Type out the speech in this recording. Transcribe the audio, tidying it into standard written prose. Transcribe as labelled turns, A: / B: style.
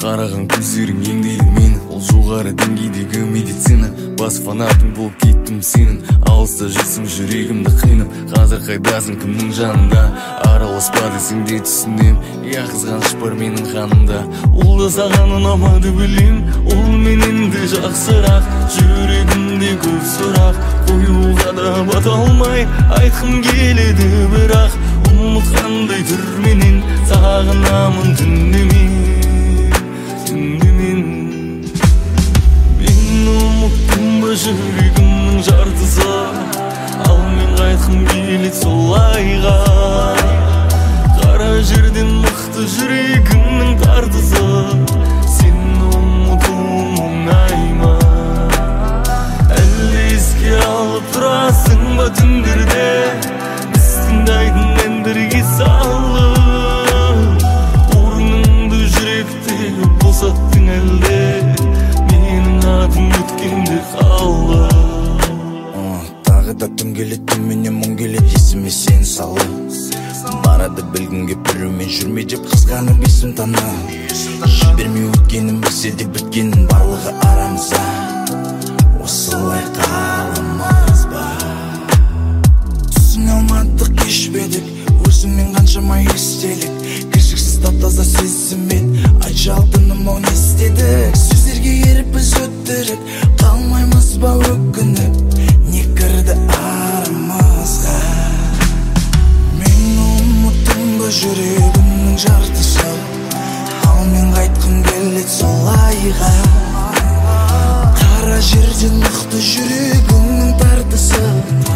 A: Қараған көздерің еңдейді мені, ол жоғары деңгейдегі медицина. Бас фанатың болып кеттім сенің, алыста жүрсің жүрегімді қинап. Қазір қайдасың, кімнің жанында? Араласпа десең де түсінем, я қызғаныш бар менің қанымда. Ол да саған ұнамады білем, ол менен де жақсырақ. Жүрегімде көп сұрақ, қоюға да бата алмай айтқым келеді, бірақ ұмытқандай түрменен сағынамын түнде мен. Мен ұмыттым ба жүрегімнің жартысы, ал мен қайтқым келеді солайға. Қара жерден мықты жүрегімнің тартысы, сен ұмытуым оңай ма? Әлі еске алып тұрасың ба түндерде, біз тыңдайтын әндерге салып? Орныңды жүректе босаттың әлде, менің атым өткенде қалды.
B: Тағы да түн келеді, түнменен мұң келеді, есіме сен салып. Барады білгім кеп біреумен жүрме деп қызғанып есім танып. Жібермей өткенім білсе де біткенін барлығы арамызда. Осылай қаламыз ба? Түсіне алмадық, кешпедік, өзіңмен қаншама естелік. Кіршіксіз тап-таза сезіммен айтшы алтыным, ау не істедік? Сөздерге еріп біз өттіріп қалмаймыз ба өкініп? Не кірді арамызға? Мен ұмыттым ба жүрегімнің жартысы, ал мен қайтқым келеді солайға. Қара жерден мықты жүрегімнің тартысы,